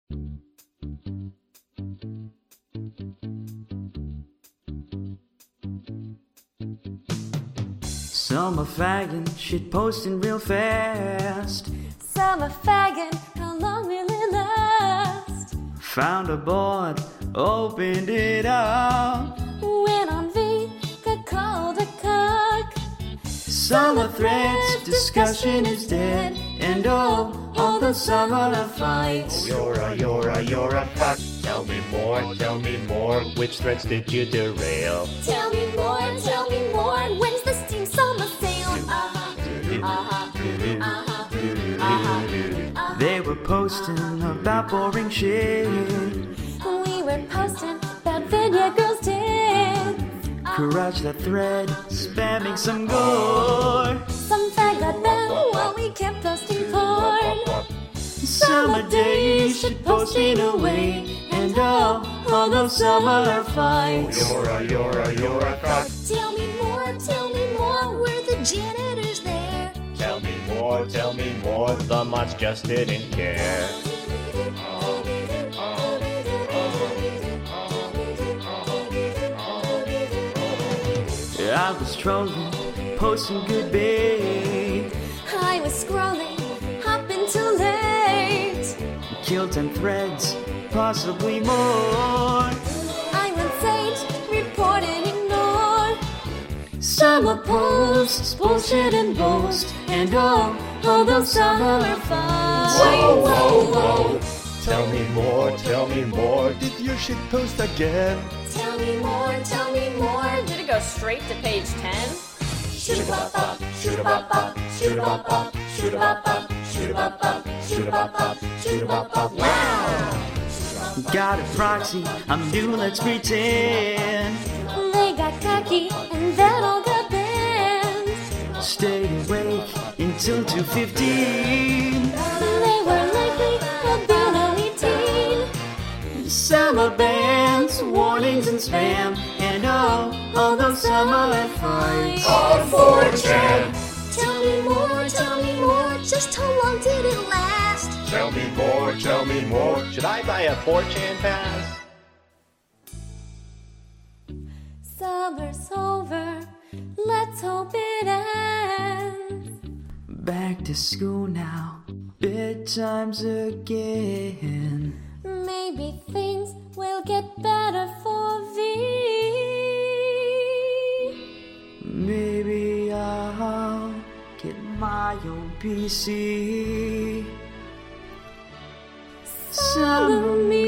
Summer fagging, shit posting real fast. Summer fagging, how long will it last? Found a board, opened it up. Went on V, got called a cock. Summer threads, discussion is dead. And oh, all the summer fights. You're a cock. Tell me more. Which threads did you derail? Tell me more. When's the steam summer sale? They were posting about boring shit. We were posting about Vineyard Girls' tits. Garage that thread, spamming some gore. Some fag got banned while we kept posting porn. Summer days, shit posting away. And oh, all those summer fights. You're a cock. Tell me more, were the janitors there? Tell me more. The mods just didn't care. I was trolling, posting good bait. I was scrolling, hopping too late. Killed 10 threads, possibly more. I went sage, report and ignore. Summer posts, bullshit and boast. And oh, all those summer fights. Whoa. Tell me more. Did your shit post again? Tell me more. Did it go straight to page 10? Shoot-a-bop-bop. Wow! Got a proxy, I'm new, let's pretend. They got cocky and that all got banned. Stay awake until 2:15. They were likely about 18. Summer bands, warnings and spam. And oh, all those summer fights. On 4chan. Tell me more, just how long did it last? Tell me more. Should I buy a 4chan pass? Summer's over, let's hope it ends. Back to school now, bedtimes again. Maybe things will get better for V. Maybe I'll get my own PC. Summer me.